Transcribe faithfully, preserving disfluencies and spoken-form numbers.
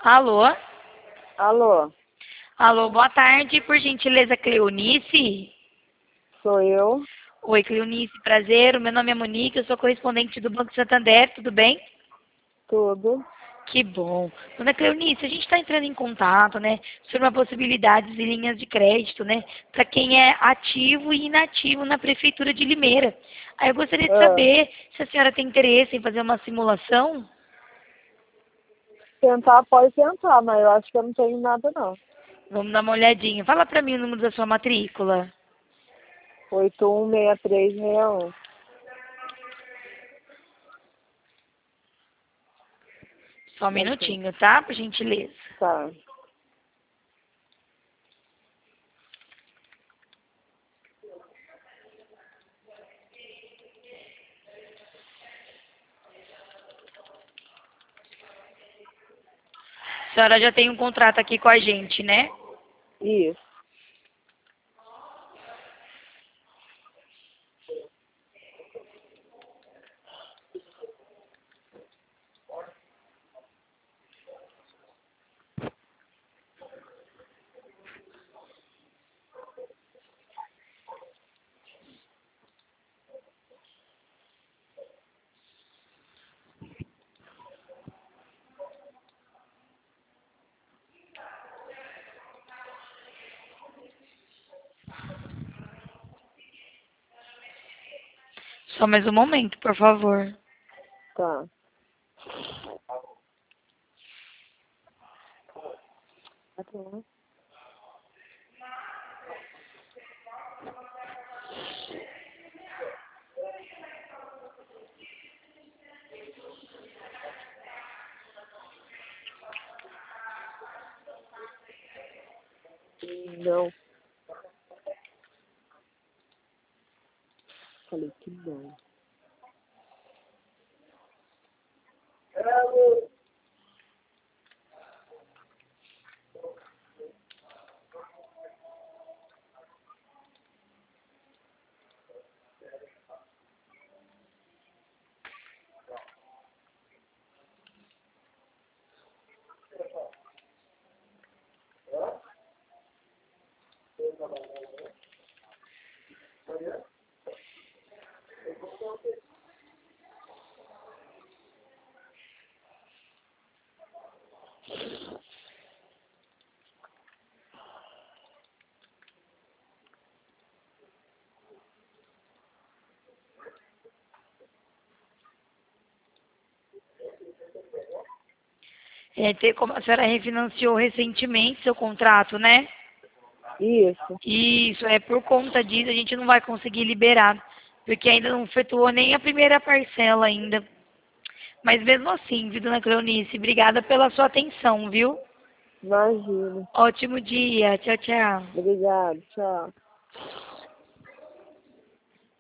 Alô? Alô, Alô, boa tarde, por gentileza, Cleonice? sou eu. Oi, Cleonice, prazer, o meu nome é Monique, eu sou correspondente do Banco Santander, tudo bem? Tudo. Que bom. Dona Cleonice, a gente está entrando em contato, né, sobre uma possibilidade de linhas de crédito, né, para quem é ativo e inativo na Prefeitura de Limeira. Aí eu gostaria de Ah, saber se a senhora tem interesse em fazer uma simulação. tentar pode tentar, mas eu acho que eu não tenho nada não. Vamos dar uma olhadinha. Fala para mim o número da sua matrícula. oito um seis três seis um. Só um Assim, minutinho, tá? Por gentileza. tá. A senhora já tem um contrato aqui com a gente, né? Isso. Só mais um momento, por favor. Tá. Tá bom. Não. Falei que não. É, ter- como a senhora refinanciou recentemente seu contrato, né? Isso. Isso, é por conta disso a gente não vai conseguir liberar, porque ainda não efetuou nem a primeira parcela ainda. Mas mesmo assim, viu, dona Cleonice, obrigada pela sua atenção, viu? Imagina. Ótimo dia, tchau, tchau. Obrigado. Tchau.